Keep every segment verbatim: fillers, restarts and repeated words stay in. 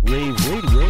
Rave Radio.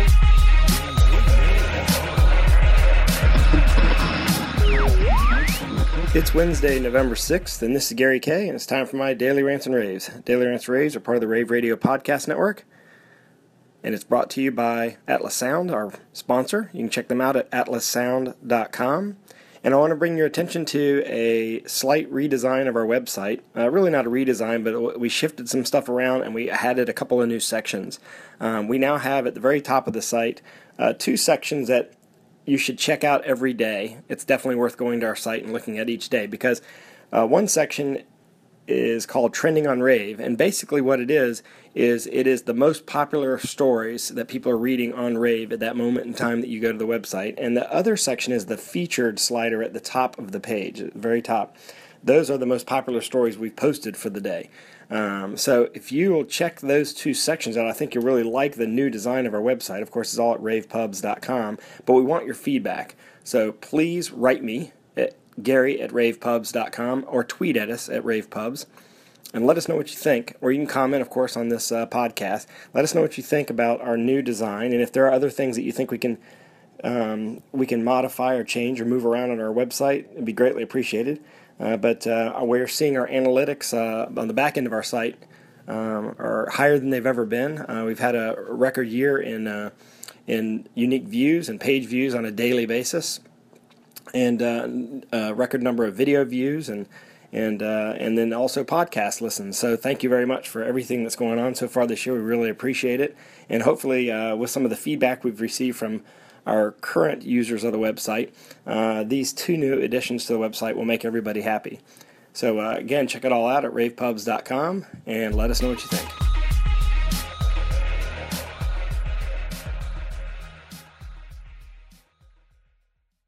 It's Wednesday, November sixth, and this is Gary Kay, and it's time for my Daily Rants and Raves. Daily Rants and Raves are part of the Rave Radio Podcast Network, and it's brought to you by Atlas Sound, our sponsor. You can check them out at atlas sound dot com. And I want to bring your attention to a slight redesign of our website. Uh, really not a redesign, but we shifted some stuff around and we added a couple of new sections. Um, we now have at the very top of the site uh, two sections that you should check out every day. It's definitely worth going to our site and looking at each day because uh, one section is called Trending on Rave, and basically what it is is it is the most popular stories that people are reading on Rave at that moment in time that you go to the website. And the other section is the featured slider at the top of the page, at the very top. Those are the most popular stories we've posted for the day. Um, so if you will check those two sections out, I think you'll really like the new design of our website. Of course, it's all at rave pubs dot com, but we want your feedback. So please write me at Gary at rave pubs dot com or tweet at us at ravepubs and let us know what you think. Or you can comment, of course, on this uh, podcast. Let us know what you think about our new design, and if there are other things that you think we can um, we can modify or change or move around on our website, it'd be greatly appreciated. Uh, but uh, we're seeing our analytics uh, on the back end of our site um, are higher than they've ever been. Uh, we've had a record year in uh, in unique views and page views on a daily basis, and uh, a record number of video views, and and uh, and then also podcast listens. So thank you very much for everything that's going on so far this year. We really appreciate it, and hopefully uh, with some of the feedback we've received from our current users of the website, uh, these two new additions to the website will make everybody happy. So uh, again, check it all out at rave pubs dot com and let us know what you think.